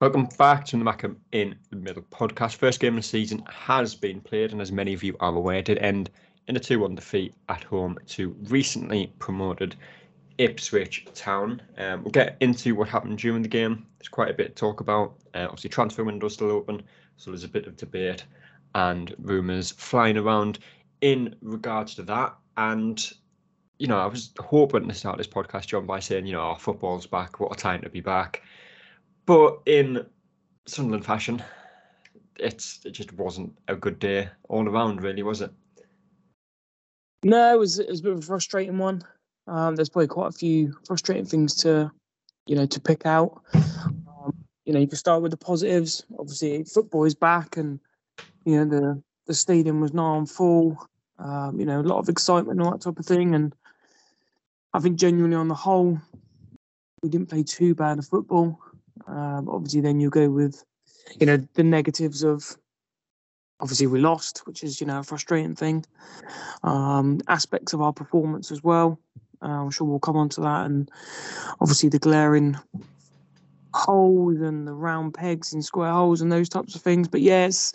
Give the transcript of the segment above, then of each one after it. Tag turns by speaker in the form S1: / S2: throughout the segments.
S1: Welcome back to the Mackem in the Middle podcast. First game of the season has been played, and as many of you are aware, it did end in a 2-1 defeat at home to recently promoted Ipswich Town. We'll get into what happened during the game. There's quite a bit to talk about. Obviously, transfer window's still open, so there's a bit of debate and rumours flying around in regards to that. And, you know, I was hoping to start this podcast, John, by saying, our football's back, what a time to be back. But in Sunderland fashion, it just wasn't a good day all around, really, was it?
S2: No, it was a bit of a frustrating one. There's probably quite a few frustrating things to pick out. You can start with the positives. Obviously, football is back, and the stadium was now on full. A lot of excitement and all that type of thing. And I think genuinely, on the whole, we didn't play too bad of football. Obviously, then you go with, the negatives of, obviously we lost, which is, a frustrating thing. Aspects of our performance as well. I'm sure we'll come on to that. And obviously the glaring holes and the round pegs and square holes and those types of things. But yes,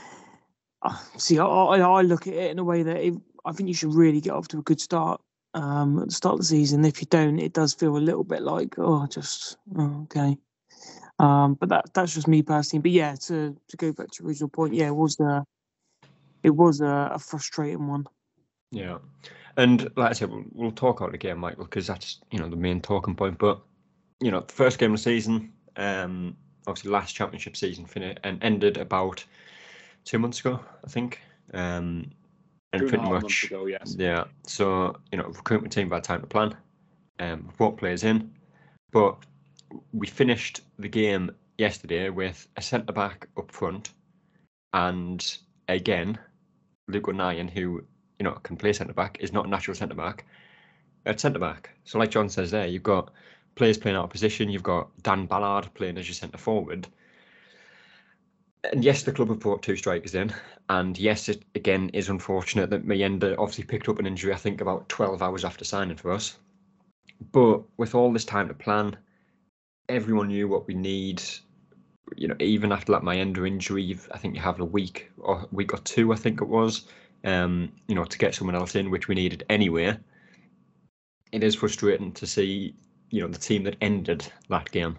S2: I look at it in a way that I think you should really get off to a good start. At the start of the season. If you don't, it does feel a little bit like, okay. But that's just me personally. But yeah, to go back to the original point, yeah, it was a frustrating one.
S1: Yeah, and like I said, we'll talk about the game, Michael, because that's the main talking point. But the first game of the season, obviously last championship season finished and ended about 2 months ago, I think. And pretty much,
S3: ago, yes.
S1: Yeah. So recruitment team had time to plan. Brought players in, but we finished the game yesterday with a centre-back up front, and again, Luke O'Nien, who can play centre-back, is not a natural centre-back at centre-back. So like John says there, you've got players playing out of position, you've got Dan Ballard playing as your centre-forward. And yes, the club have brought 2 strikers in, and yes, it again is unfortunate that Mayenda obviously picked up an injury, I think about 12 hours after signing for us. But with all this time to plan, everyone knew what we need. Even after that Mayenda injury, I think you have a week or 2, I think it was, to get someone else in, which we needed anyway. It is frustrating to see, the team that ended that game.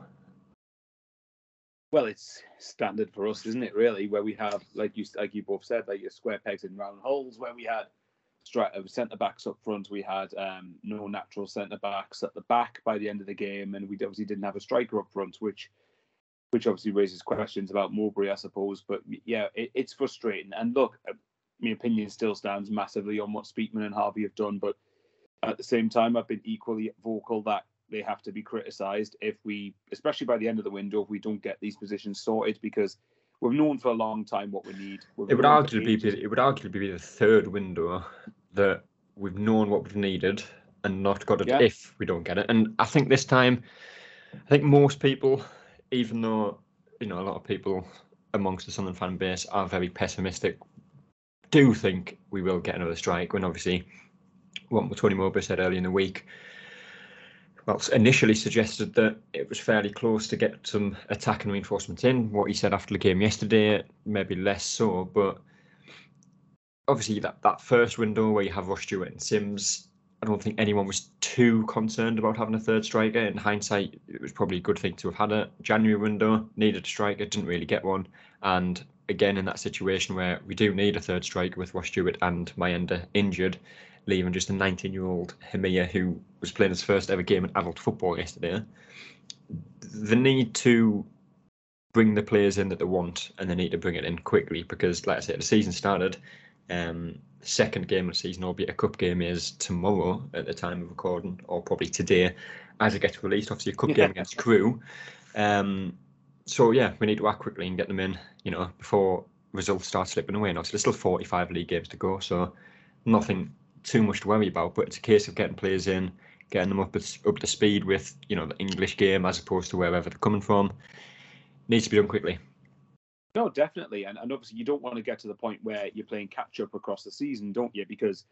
S3: Well, it's standard for us, isn't it? Really, where we have, like you both said, like your square pegs in round holes. Where we had centre backs up front, we had no natural centre backs at the back by the end of the game, and we obviously didn't have a striker up front, which obviously raises questions about Mowbray, I suppose. But yeah, it's frustrating. And look, my opinion still stands massively on what Speakman and Harvey have done, but at the same time, I've been equally vocal that they have to be criticised especially by the end of the window, if we don't get these positions sorted, because we've known for a long time what we need.
S1: It would arguably be the third window that we've known what we've needed and not got it if we don't get it. And I think this time, most people, even though a lot of people amongst the Sunderland fan base are very pessimistic, do think we will get another strike. When obviously what Tony Mowbray said earlier in the week, initially suggested that it was fairly close to get some attack and reinforcements in. What he said after the game yesterday, maybe less so, but obviously that first window where you have Ross Stewart and Sims, I don't think anyone was too concerned about having a third striker. In hindsight, it was probably a good thing to have had a January window, needed a striker, didn't really get one. And again, in that situation where we do need a third striker with Ross Stewart and Mayenda injured, leaving just a 19-year-old Hemia who was playing his first ever game in adult football yesterday, the need to bring the players in that they want, and they need to bring it in quickly, because like I said, the season started. Second game of the season, albeit a cup game, is tomorrow at the time of recording, or probably today as it gets released. Obviously a cup game against Crewe. So yeah, we need to act quickly and get them in, before results start slipping away. And obviously there's still 45 league games to go, so nothing too much to worry about, but it's a case of getting players in, getting them up to speed with the English game as opposed to wherever they're coming from. Needs to be done quickly.
S3: No, definitely. And obviously you don't want to get to the point where you're playing catch up across the season, don't you? Because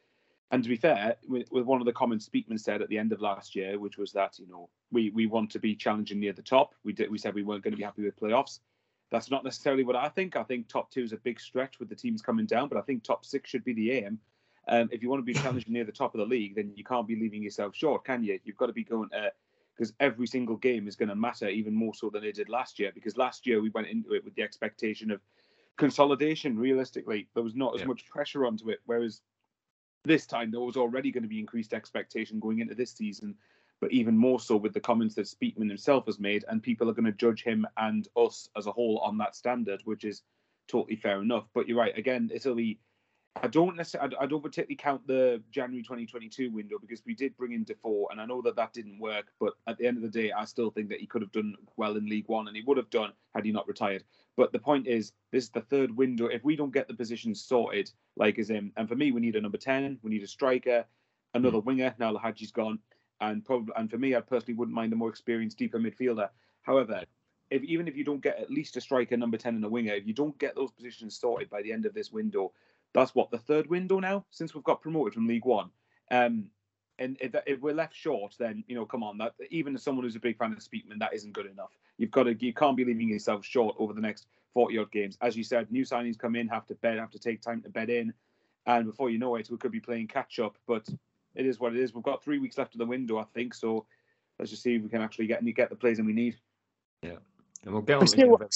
S3: And to be fair, with one of the comments Speakman said at the end of last year, which was that, we want to be challenging near the top. We said we weren't going to be happy with playoffs. That's not necessarily what I think. I think top 2 is a big stretch with the teams coming down, but I think top 6 should be the aim. If you want to be challenging near the top of the league, then you can't be leaving yourself short, can you? You've got to be going because every single game is going to matter even more so than it did last year. Because last year we went into it with the expectation of consolidation. Realistically, there was not as much pressure onto it, whereas this time there was already going to be increased expectation going into this season, but even more so with the comments that Speakman himself has made, and people are going to judge him and us as a whole on that standard, which is totally fair enough. But you're right, again, it'll be, I don't particularly count the January 2022 window, because we did bring in Defoe, and I know that didn't work, but at the end of the day, I still think that he could have done well in League One, and he would have done had he not retired. But the point is, this is the third window. If we don't get the positions sorted, and for me, we need a number 10, we need a striker, another winger. Now Lahaji's gone, and for me, I personally wouldn't mind a more experienced, deeper midfielder. However, even if you don't get at least a striker, number 10, and a winger, if you don't get those positions sorted by the end of this window, that's the third window now since we've got promoted from League One. And if we're left short, then come on. That even as someone who's a big fan of Speakman, that isn't good enough. You can't be leaving yourself short over the next 40 odd games. As you said, new signings come in, have to take time to bed in, and before you know it, we could be playing catch up. But it is what it is. We've got 3 weeks left of the window, I think. So let's just see if we can actually get the players in we need.
S1: Yeah, and we'll get on.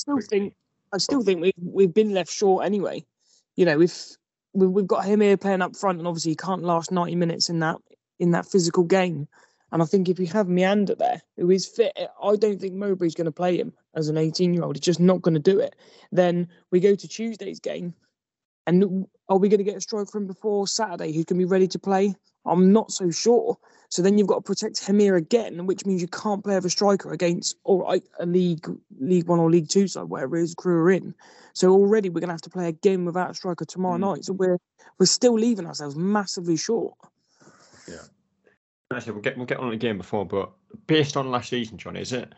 S2: I still think we've been left short anyway. If we've got him here playing up front, and obviously he can't last 90 minutes in that physical game. And I think if we have Meander there, who is fit, I don't think Mowbray's going to play him as an 18-year-old. He's just not going to do it. Then we go to Tuesday's game, and are we going to get a striker from before Saturday who can be ready to play? I'm not so sure. So then you've got to protect Hemir again, which means you can't play with a striker against a League One or League Two side, whatever his crew are in. So already we're going to have to play a game without a striker tomorrow night. So we're still leaving ourselves massively short.
S1: Yeah. I said we'll get on the game before, but based on last season, John, is it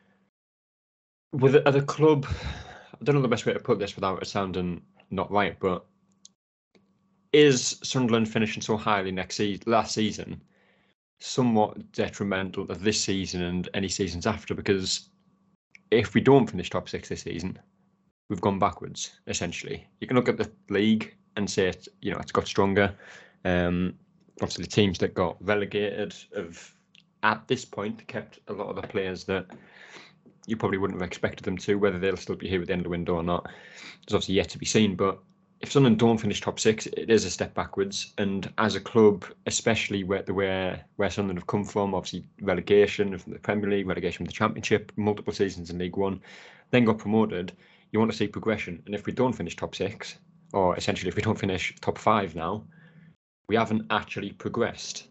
S1: at the club? I don't know the best way to put this without it sounding not right, but is Sunderland finishing so highly last season somewhat detrimental to this season and any seasons after? Because if we don't finish top 6 this season, we've gone backwards, essentially. You can look at the league and say it's got stronger. Obviously, the teams that got relegated have, at this point, kept a lot of the players that you probably wouldn't have expected them to. Whether they'll still be here at the end of the window or not is obviously yet to be seen. But if Sunderland don't finish top 6, it is a step backwards. And as a club, especially where Sunderland have come from, obviously relegation from the Premier League, relegation from the Championship, multiple seasons in League One, then got promoted, you want to see progression. And if we don't finish top 6, or essentially if we don't finish top 5 now, we haven't actually progressed.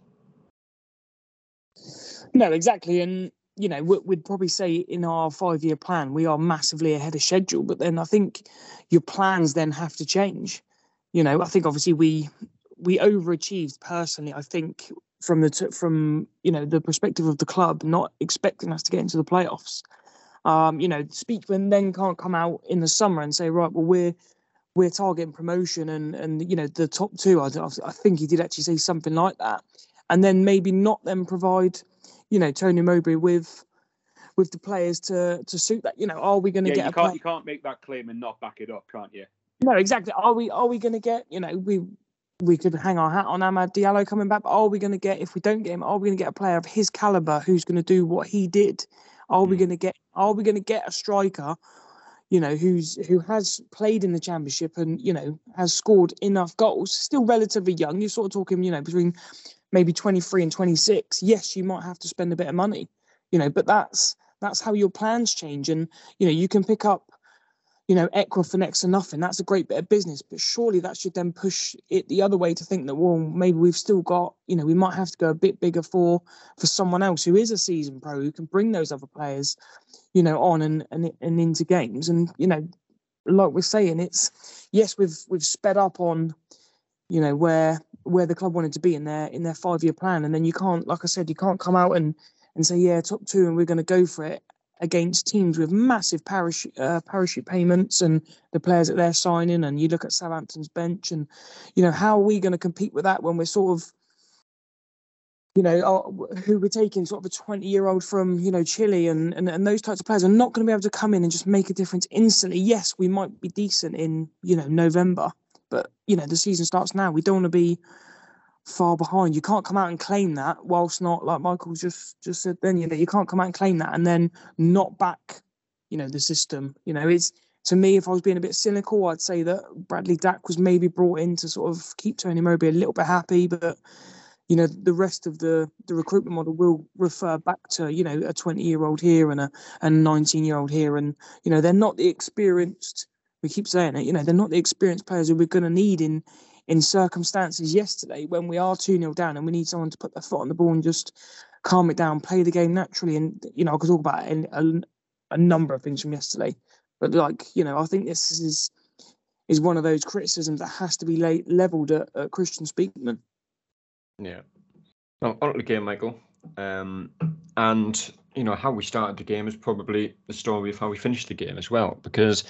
S2: No, exactly. And, we'd probably say in our 5-year plan, we are massively ahead of schedule. But then I think your plans then have to change. I think obviously we overachieved personally, I think, from the perspective of the club, not expecting us to get into the playoffs. Speakman then can't come out in the summer and say, right, well, we're targeting promotion and the top 2. I think he did actually say something like that, and then maybe not then provide Tony Mowbray with the players to suit that. Are we going to get?
S3: You can't make that claim and not back it up, can't you?
S2: No, exactly. Are we going to get? We could hang our hat on Amad Diallo coming back, but are we going to get? If we don't get him, are we going to get a player of his caliber who's going to do what he did? Are we going to get a striker? Who has played in the Championship and, has scored enough goals, still relatively young. You're sort of talking, between maybe 23 and 26. Yes, you might have to spend a bit of money, but that's how your plans change. And, you can pick up, Ekwa for next to nothing. That's a great bit of business, but surely that should then push it the other way to think that, well, maybe we've still got, we might have to go a bit bigger for someone else who is a seasoned pro who can bring those other players, on and into games. And, like we're saying, it's, yes, we've sped up on, where the club wanted to be in their 5-year plan. And then you can't, like I said, you can't come out and say, yeah, top 2 and we're going to go for it. against teams with massive parachute payments and the players that they're signing. And you look at Southampton's bench, and how are we going to compete with that when we're sort of who we're taking sort of a 20-year-old from, Chile and those types of players are not going to be able to come in and just make a difference instantly. Yes, we might be decent in, November, but, the season starts now. We don't want to be far behind. You can't come out and claim that whilst not, like Michael just said then, you can't come out and claim that and then not back, the system. It's, to me, if I was being a bit cynical, I'd say that Bradley Dack was maybe brought in to sort of keep Tony Mowbray a little bit happy, but the rest of the recruitment model will refer back to, a 20-year-old here and a 19-year-old here. And, they're not the experienced, we keep saying it, they're not the experienced players who we're going to need in circumstances yesterday when we are 2-0 down and we need someone to put their foot on the ball and just calm it down, play the game naturally. And, I could talk about a number of things from yesterday. But, I think this is one of those criticisms that has to be levelled at Christian Speakman.
S1: Yeah. Well, on to the game, Michael. And, how we started the game is probably the story of how we finished the game as well, because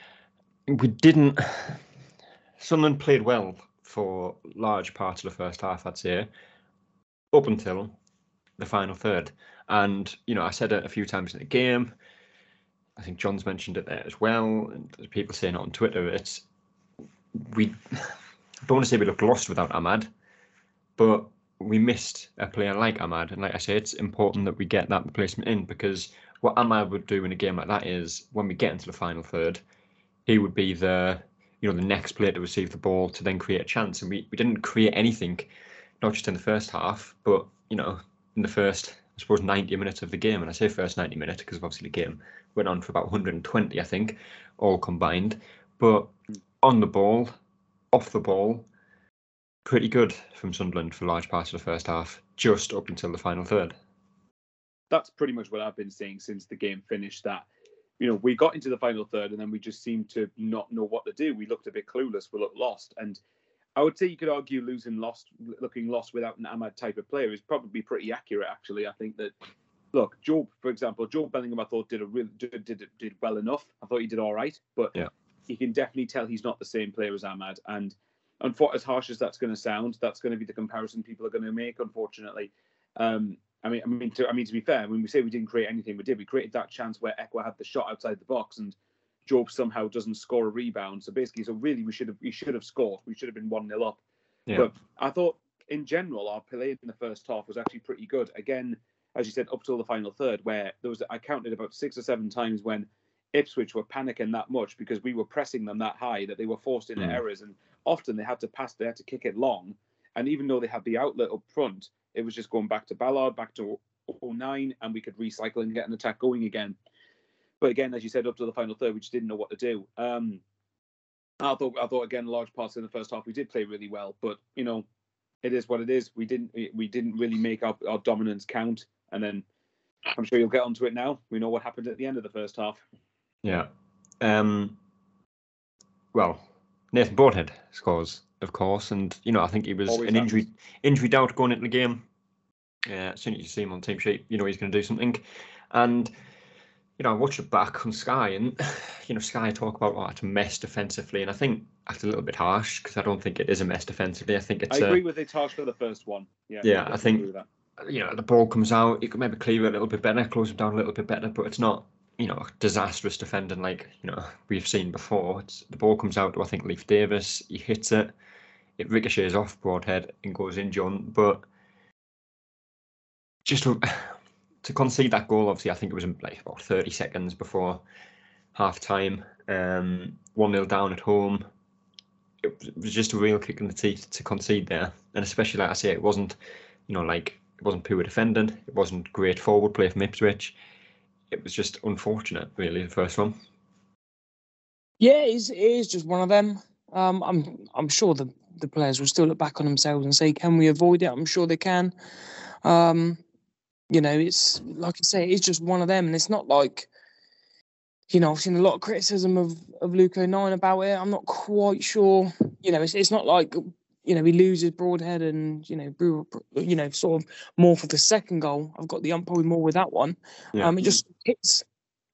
S1: Sunderland played well for large parts of the first half, I'd say, up until the final third. And, I said it a few times in the game. I think John's mentioned it there as well. And there's people saying it on Twitter. I don't want to say we looked lost without Ahmad, but we missed a player like Ahmad. And like I say, it's important that we get that replacement in, because what Ahmad would do in a game like that is when we get into the final third, he would be the next player to receive the ball to then create a chance. And we didn't create anything, not just in the first half, but, in the first, I suppose, 90 minutes of the game. And I say first 90 minutes because obviously the game went on for about 120, I think, all combined. But on the ball, off the ball, pretty good from Sunderland for large parts of the first half, just up until the final third.
S3: That's pretty much what I've been saying since the game finished, that, we got into the final third and then we just seemed to not know what to do. We looked a bit clueless, we looked lost. And I would say you could argue looking lost without an Ahmad type of player is probably pretty accurate, actually. I think that, look, Job, for example, Job Bellingham, I thought did well enough. I thought he did all right, but you can definitely tell he's not the same player as Ahmad. And as harsh as that's going to sound, that's going to be the comparison people are going to make, unfortunately. To be fair, when we say we didn't create anything, we did. We created that chance where Ekwa had the shot outside the box and Job somehow doesn't score a rebound. So really, we should have scored. We should have been 1-0 up. Yeah. But I thought, in general, our play in the first half was actually pretty good. Again, as you said, up till the final third, where I counted about 6 or 7 times when Ipswich were panicking that much because we were pressing them that high that they were forced into errors, and often they had to kick it long. And even though they had the outlet up front, it was just going back to Ballard, back to 09, and we could recycle and get an attack going again. But again, as you said, up to the final third, we just didn't know what to do. I thought again, large parts in the first half we did play really well, but it is what it is. We didn't really make our dominance count, and then I'm sure you'll get onto it now. We know what happened at the end of the first half.
S1: Yeah. Well, Nathan Broadhead scores, of course, and I think he was always an injury doubt going into the game. As soon as you see him on team sheet, he's going to do something. And I watched it back on Sky, and Sky talk about it's a mess defensively, and I think that's a little bit harsh because I don't think it is a mess defensively. I think it's.
S3: I agree with it's harsh for the first one.
S1: Yeah, I think the ball comes out, you could maybe clear it a little bit better, close it down a little bit better, but it's not disastrous defending like we've seen before. The ball comes out to I think Leif Davis, he hits it, it ricochets off Broadhead and goes in John, but just to concede that goal, obviously I think it was like about 30 seconds before half time, 1-0 down at home. It was just a real kick in the teeth to concede there, and especially like I say, it wasn't it wasn't poor defending, it wasn't great forward play from Ipswich. It was just unfortunate, really, the first one.
S2: Yeah, it is just one of them. I'm sure the players will still look back on themselves and say, "Can we avoid it?" I'm sure they can. It's like I say, it's just one of them, and it's not like I've seen a lot of criticism of Luke O'Nien about it. I'm not quite sure. It's not like he loses Broadhead and Brewer, sort of more for the second goal. I've got the ump probably more with that one. Yeah. It just hits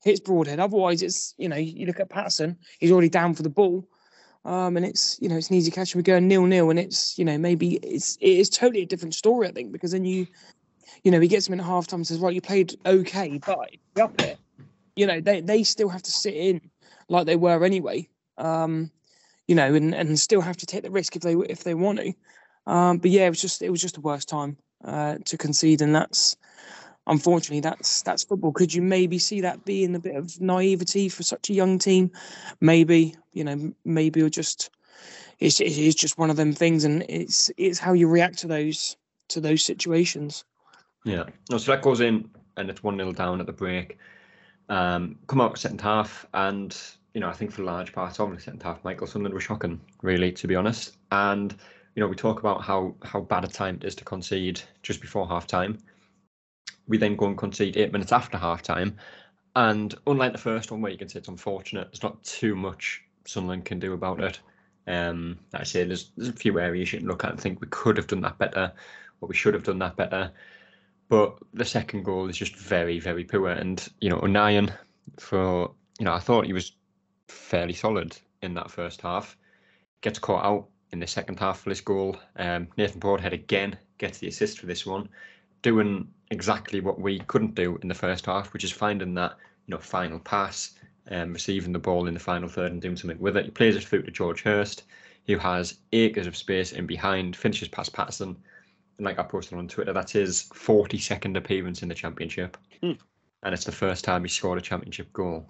S2: hits Broadhead. Otherwise, it's, you know, you look at Patterson, he's already down for the ball. And it's, you know, it's an easy catch and we go 0-0, and it's, you know, maybe it is totally a different story, I think, because then you know, he gets him in at half time and says, right, you played okay, but up it, you know, they still have to sit in like they were anyway, you know, and still have to take the risk if they want to. But yeah, it was just the worst time to concede, and unfortunately that's football. Could you maybe see that being a bit of naivety for such a young team? Maybe, you know, maybe, or just it's just one of them things, and it's how you react to those situations.
S1: Yeah, no, so that goes in, and it's 1-0 down at the break. Come out second half, and you know, I think for large parts of the second half, Michael Sunderland was shocking, really, to be honest. And you know, we talk about how bad a time it is to concede just before half time. We then go and concede 8 minutes after half time, and unlike the first one where you can say it's unfortunate, there's not too much Sunderland can do about it. Like I say, there's a few areas you can look at and think we could have done that better, or we should have done that better. But the second goal is just very, very poor. And, you know, O'Nien, I thought he was fairly solid in that first half. Gets caught out in the second half for this goal. Nathan Broadhead again gets the assist for this one, doing exactly what we couldn't do in the first half, which is finding that, you know, final pass, receiving the ball in the final third and doing something with it. He plays it through to George Hurst, who has acres of space in behind, finishes past Patterson. And like I posted on Twitter, that's his 42nd appearance in the Championship. And it's the first time he scored a Championship goal.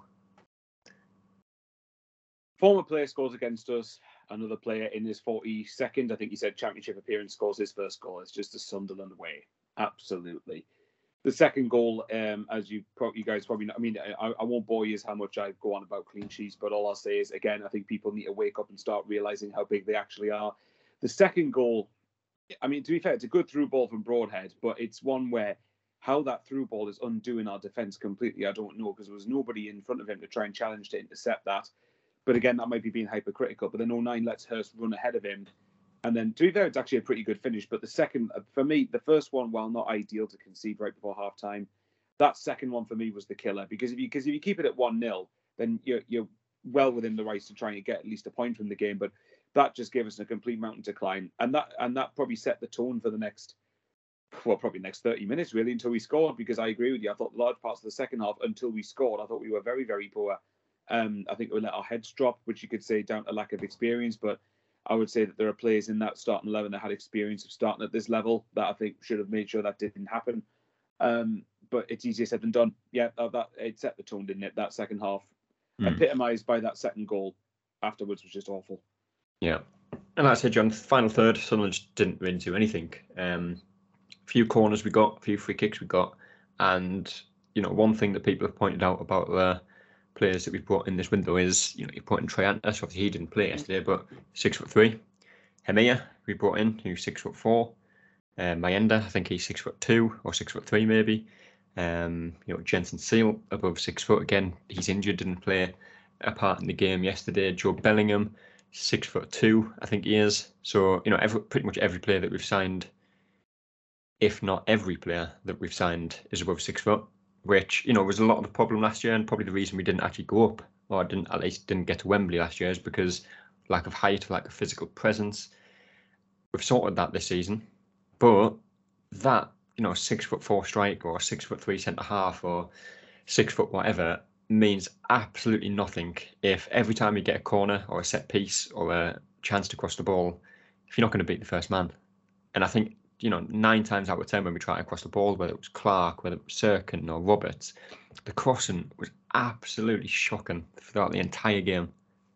S3: Former player scores against us. Another player in his 42nd, I think he said, Championship appearance scores his first goal. It's just a Sunderland way. Absolutely. The second goal, as you guys probably know, I mean, I won't bore you how much I go on about clean sheets, but all I'll say is, again, I think people need to wake up and start realising how big they actually are. The second goal, I mean, to be fair, it's a good through ball from Broadhead, but it's one where how that through ball is undoing our defence completely, I don't know, because there was nobody in front of him to try and challenge to intercept that. But again, that might be being hypercritical. But then O'Nien lets Hurst run ahead of him. And then, to be fair, it's actually a pretty good finish. But the second, for me, the first one, while not ideal to concede right before half-time, that second one for me was the killer. Because if you keep it at 1-0, then you're well within the rights to try and get at least a point from the game. But that just gave us a complete mountain to climb. And that probably set the tone for the next 30 minutes, really, until we scored. Because I agree with you. I thought large parts of the second half, until we scored, I thought we were very, very poor. I think we let our heads drop, which you could say down to lack of experience. But I would say that there are players in that starting 11 that had experience of starting at this level that I think should have made sure that didn't happen. But it's easier said than done. Yeah, that it set the tone, didn't it? That second half, epitomised by that second goal afterwards, was just awful.
S1: Yeah. And like I said, John, final third, Sunderland just didn't really do anything. Few corners we got, a few free kicks we got. And, you know, one thing that people have pointed out about the players that we've brought in this window is, you know, you're putting Triantis, obviously he didn't play yesterday, but 6'3". Hemia, we brought in, who's 6'4". Mayenda, I think he's 6'2" or 6'3" maybe. You know, Jensen Seal above 6 foot again. He's injured, didn't play a part in the game yesterday. Joe Bellingham, 6'2", I think he is. So, you know, pretty much every player that we've signed, if not every player that we've signed, is above 6 foot, which, you know, was a lot of the problem last year, and probably the reason we didn't actually go up, or at least didn't get to Wembley last year, is because lack of height, lack of physical presence. We've sorted that this season, but that, you know, 6'4" striker or 6'3" centre half or 6 foot whatever means absolutely nothing if every time you get a corner or a set piece or a chance to cross the ball, if you're not going to beat the first man. And I think, you know, 9 times out of 10 when we try to cross the ball, whether it was Clark, whether it was Sirkin or Roberts, the crossing was absolutely shocking throughout the entire game.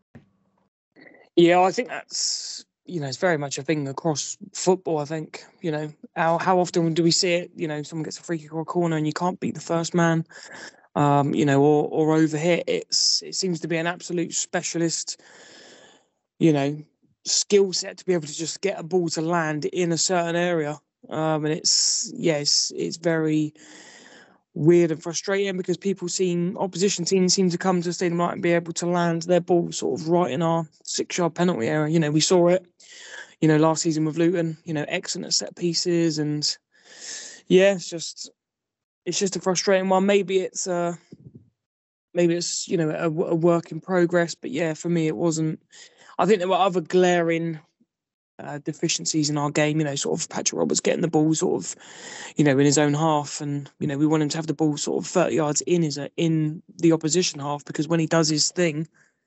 S2: Yeah, I think that's, you know, it's very much a thing across football. I think, you know, how often do we see it? You know, someone gets a free kick or a corner and you can't beat the first man, you know, or over here. It seems to be an absolute specialist, you know, skill set to be able to just get a ball to land in a certain area. And it's very weird and frustrating because opposition teams seem to come to the stadium and be able to land their ball sort of right in our 6-yard penalty area. You know, we saw it, you know, last season with Luton, you know, excellent at set pieces. And yeah, it's just a frustrating one. Maybe it's maybe it's a work in progress. But yeah, for me, it wasn't. I think there were other glaring deficiencies in our game. Sort of Patrick Roberts getting the ball sort of, in his own half, and we want him to have the ball sort of 30 yards in the opposition half, because when he does his thing,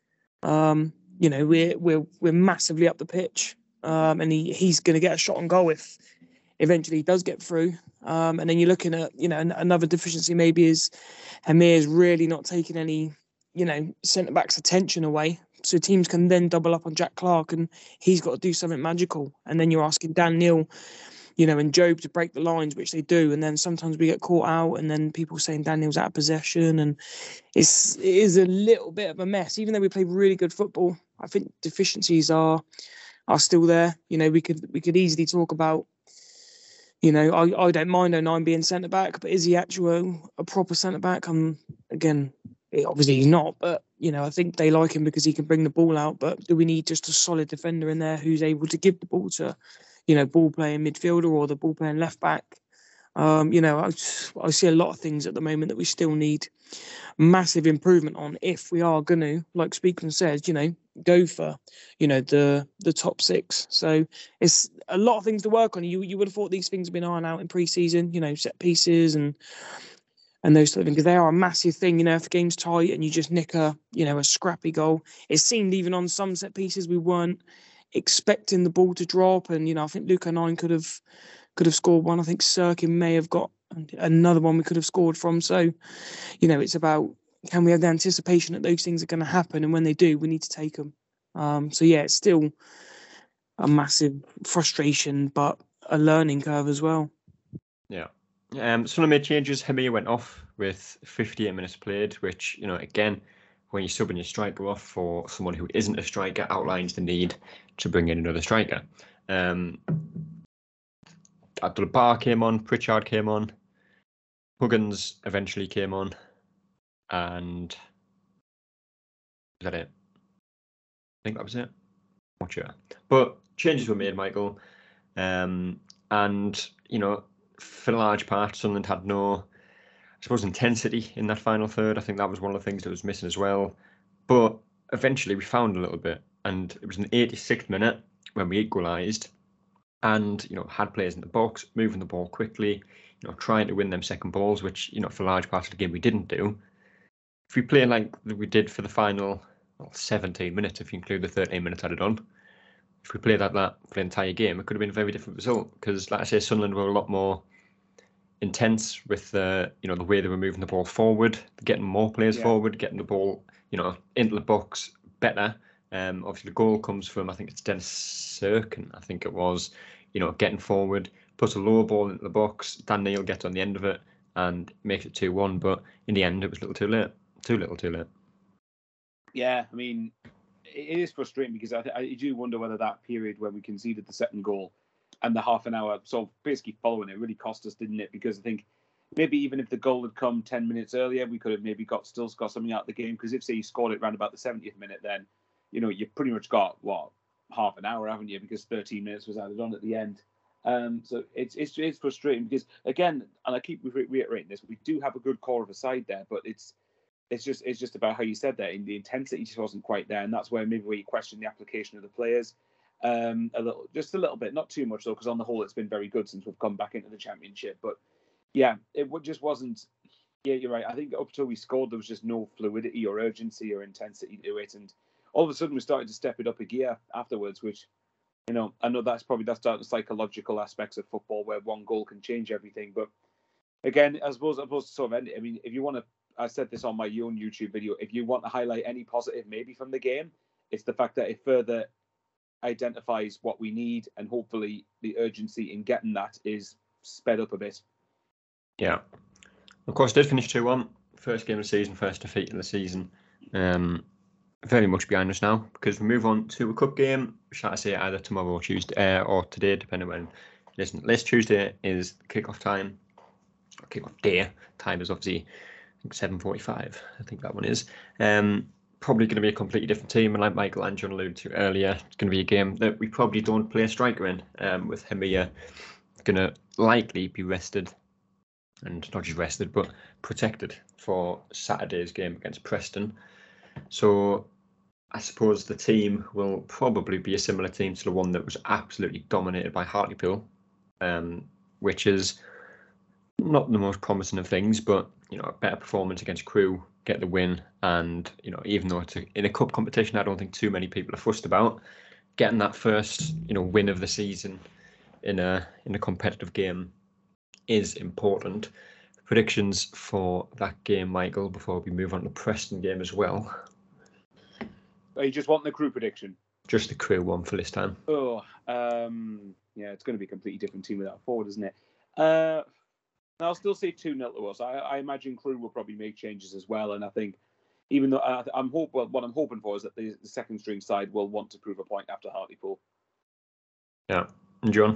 S2: we're massively up the pitch, and he's going to get a shot on goal if eventually he does get through. And then you're looking at another deficiency maybe is Hamir's really not taking any centre backs' attention away. So teams can then double up on Jack Clark, and he's got to do something magical. And then you're asking Dan Neil, and Job to break the lines, which they do. And then sometimes we get caught out, and then people saying Dan Neil's out of possession, and it is a little bit of a mess. Even though we play really good football, I think deficiencies are still there. We could easily talk about. I don't mind O'Nien being centre back, but is he actually a proper centre back? Again, obviously he's not, but I think they like him because he can bring the ball out. But do we need just a solid defender in there who's able to give the ball to, ball playing midfielder or the ball playing left back? I see a lot of things at the moment that we still need massive improvement on if we are going to, like Speakman says, go for, the top six. So it's a lot of things to work on. You would have thought these things have been ironed out in pre-season, set pieces and those sort of things, because they are a massive thing. If the game's tight and you just nick a scrappy goal, it seemed even on some set pieces we weren't expecting the ball to drop, and I think Luke O'Nien could have scored one. I think Sirkin may have got another one we could have scored from. So, it's about, can we have the anticipation that those things are going to happen, and when they do, we need to take them. So yeah, it's still a massive frustration, but a learning curve as well.
S1: Yeah. Son made changes. Hamir went off with 58 minutes played, which, again, when you're subbing your striker off for someone who isn't a striker, outlines the need to bring in another striker. Abdul-Jabbar came on, Pritchard came on, Huggins eventually came on, and is that it? I think that was it. Not sure. But changes were made, Michael. And, for a large part, Sunderland had no, I suppose, intensity in that final third. I think that was one of the things that was missing as well. But eventually we found a little bit. And it was in the 86th minute when we equalised and, had players in the box, moving the ball quickly, trying to win them second balls, which, for a large part of the game we didn't do. If we play like we did for the final 17 minutes, if you include the 13 minutes added on, if we played like that for the entire game, it could have been a very different result. Because, like I say, Sunderland were a lot more intense with the way they were moving the ball forward, getting more players forward, getting the ball into the box better. Obviously the goal comes from, I think it's Dennis Sirkin, I think it was, getting forward, puts a low ball into the box. Dan Neil gets on the end of it and makes it 2-1. But in the end, it was a little too late. Too late.
S3: Yeah, I mean, it is frustrating because I do wonder whether that period when we conceded the second goal and the half an hour sort of basically following it really cost us, didn't it? Because I think maybe even if the goal had come 10 minutes earlier, we could have maybe still got something out of the game. Because if, say, you scored it around about the 70th minute, then, you've pretty much got, half an hour, haven't you? Because 13 minutes was added on at the end. So it's frustrating because, again, and I keep reiterating this, we do have a good core of a side there, but it's just about how you said that, and the intensity just wasn't quite there, and that's where maybe where you question the application of the players a little bit, not too much though, because on the whole it's been very good since we've come back into the Championship. But yeah, it just wasn't. Yeah, you're right. I think up till we scored, there was just no fluidity or urgency or intensity to it, and all of a sudden we started to step it up a gear afterwards, which, I know that's down to psychological aspects of football where one goal can change everything. But again, I suppose to sort of end it, I mean, if you want to, I said this on my own YouTube video, if you want to highlight any positive maybe from the game, it's the fact that it further identifies what we need, and hopefully the urgency in getting that is sped up a bit.
S1: Yeah. Of course, did finish 2-1. First game of the season, first defeat of the season. Very much behind us now, because we move on to a cup game, shall I say, either tomorrow or Tuesday, or today, depending on when you listen. This Tuesday is kick-off time. Kick-off day. Time is obviously, I think, 7:45. I think that one is. Probably going to be a completely different team, and like Michael and John alluded to earlier, it's going to be a game that we probably don't play a striker in, with Hamir going to likely be rested. and not just rested, but protected for Saturday's game against Preston. So I suppose the team will probably be a similar team to the one that was absolutely dominated by Hartlepool, which is not the most promising of things, but a better performance against Crewe, get the win, and even though it's in a cup competition, I don't think too many people are fussed about getting that first win of the season in a competitive game is important. Predictions for that game, Michael, before we move on to the Preston game as well.
S3: You just want the Crewe prediction?
S1: Just the Crewe one for this time.
S3: Oh, yeah, it's going to be a completely different team without forward, isn't it? I'll still say 2-0 to us. I imagine Crewe will probably make changes as well, and I think even though what I'm hoping for is that the second string side will want to prove a point after Hartlepool.
S1: Yeah, and John?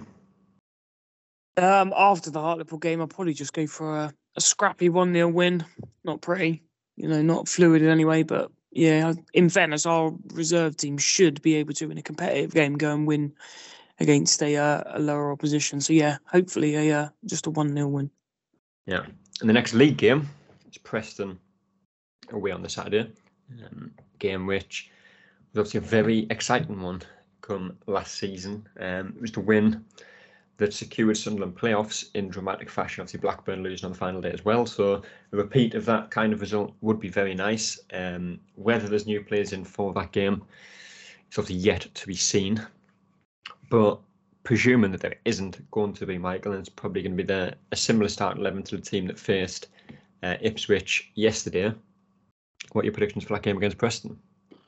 S2: After the Hartlepool game, I'll probably just go for a scrappy 1-0 win. Not pretty, not fluid in any way, but yeah, in fairness, our reserve team should be able to, in a competitive game, go and win against a lower opposition. So yeah, hopefully just a 1-0 win.
S1: Yeah, and the next league game is Preston away on the Saturday. Game which was obviously a very exciting one come last season. It was the win that secured Sunderland playoffs in dramatic fashion. Obviously, Blackburn losing on the final day as well. So a repeat of that kind of result would be very nice. Whether there's new players in for that game, it's obviously yet to be seen. But presuming that there isn't going to be, Michael, and it's probably going to be a similar start 11 to the team that faced Ipswich yesterday. What are your predictions for that game against Preston?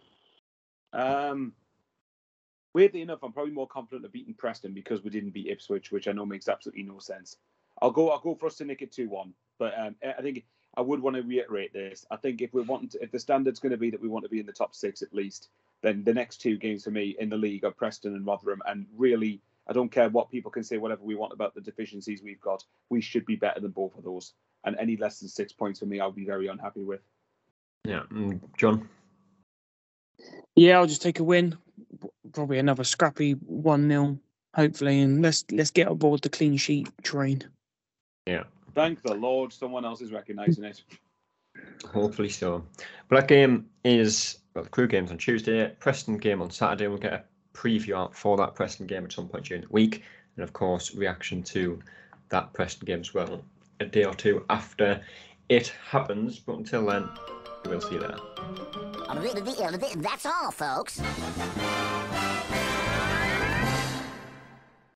S3: Weirdly enough, I'm probably more confident of beating Preston because we didn't beat Ipswich, which I know makes absolutely no sense. I'll go for us to nick it 2-1, but I think I would want to reiterate this. I think if the standard's going to be that we want to be in the top 6 at least, then the next 2 games for me in the league are Preston and Rotherham, and really, I don't care what people can say, whatever we want about the deficiencies we've got. We should be better than both of those. And any less than 6 points for me, I'll be very unhappy with.
S1: Yeah, John?
S2: Yeah, I'll just take a win. Probably another scrappy 1-0, hopefully. And let's get aboard the clean sheet train.
S1: Yeah.
S3: Thank the Lord someone else is recognising it.
S1: Hopefully so. But that game is, the Crewe game's on Tuesday, Preston game on Saturday. We'll get a preview out for that Preston game at some point during the week. And of course, reaction to that Preston game as well a day or two after it happens. But until then, we'll see you there.
S4: That's all, folks.